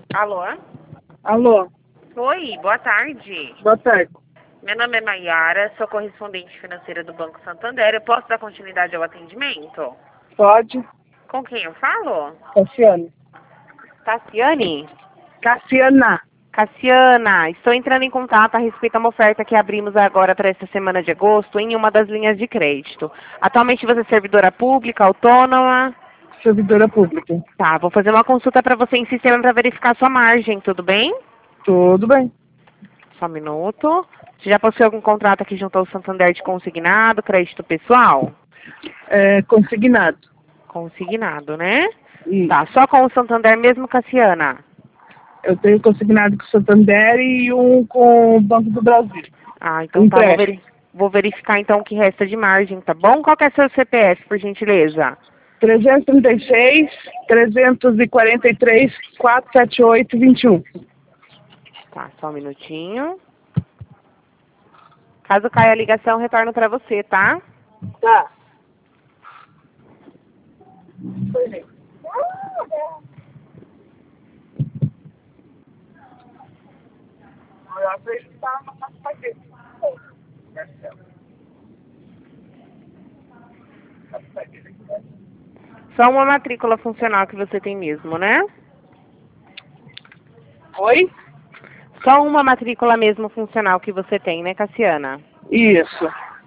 Alô? Alô, Oi, boa tarde. boa tarde. Meu nome é Maiara, sou correspondente financeira do Banco Santander. Eu posso dar continuidade ao atendimento? Pode? Com quem eu falo? Cassiana. Tassiane? Cassiana. Cassiana, estou entrando em contato a respeito de uma oferta que abrimos agora para esta semana de agosto em uma das linhas de crédito. Atualmente você é servidora pública, autônoma? Servidora pública. Tá, vou fazer uma consulta para você em sistema para verificar sua margem, tudo bem? Tudo bem. Só um minuto. Você já possui algum contrato aqui junto ao Santander de consignado, crédito pessoal? Consignado. Consignado, né? Isso. Tá, só com o Santander mesmo, Cassiana? Eu tenho consignado com o Santander e um com o Banco do Brasil. Ah, então tá, vou verificar então o que resta de margem, tá bom? Qual que é seu CPF, por gentileza? 336, 343, 478, 21. Tá, só um minutinho. Caso caia a ligação, retorno pra você, tá? Tá. Só uma matrícula funcional que você tem mesmo, né? Oi? Só uma matrícula mesmo funcional que você tem, né, Cassiana? Isso.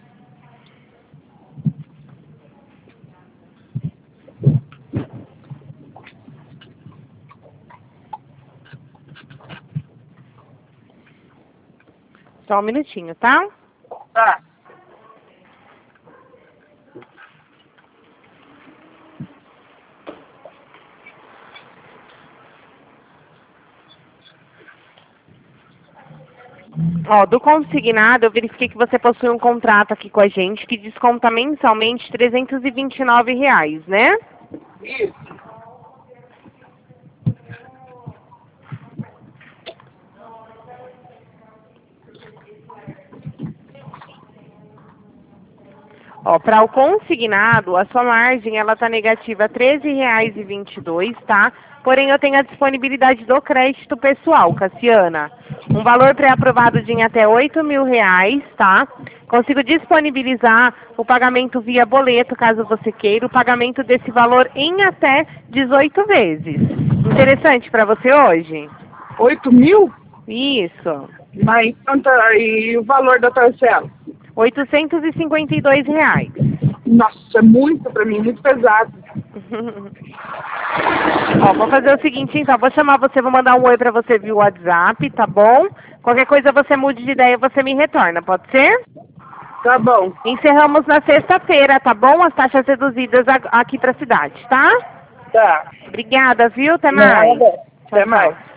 Só um minutinho, tá? Tá. Ó, do consignado, eu verifiquei que você possui um contrato aqui com a gente que desconta mensalmente R$ 329, né? Isso. Ó, para o consignado, a sua margem, ela tá negativa R$ 13,22, tá? Porém, eu tenho a disponibilidade do crédito pessoal, Cassiana. Um valor pré-aprovado de em até R$ 8.000, tá? Consigo disponibilizar o pagamento via boleto, caso você queira, o pagamento desse valor em até 18 vezes. Interessante para você hoje? 8 mil? Isso. Mas e o valor da parcela? R$ 852. Nossa, é muito pra mim, muito pesado. Ó, vou fazer o seguinte, então, vou chamar você, vou mandar um oi pra você via WhatsApp, tá bom? Qualquer coisa você mude de ideia, você me retorna, pode ser? Tá bom. Encerramos na sexta-feira, tá bom? As taxas reduzidas aqui pra cidade, tá? Tá. Obrigada, viu? Até mais. Nada. Até Tchau, mais. tchau.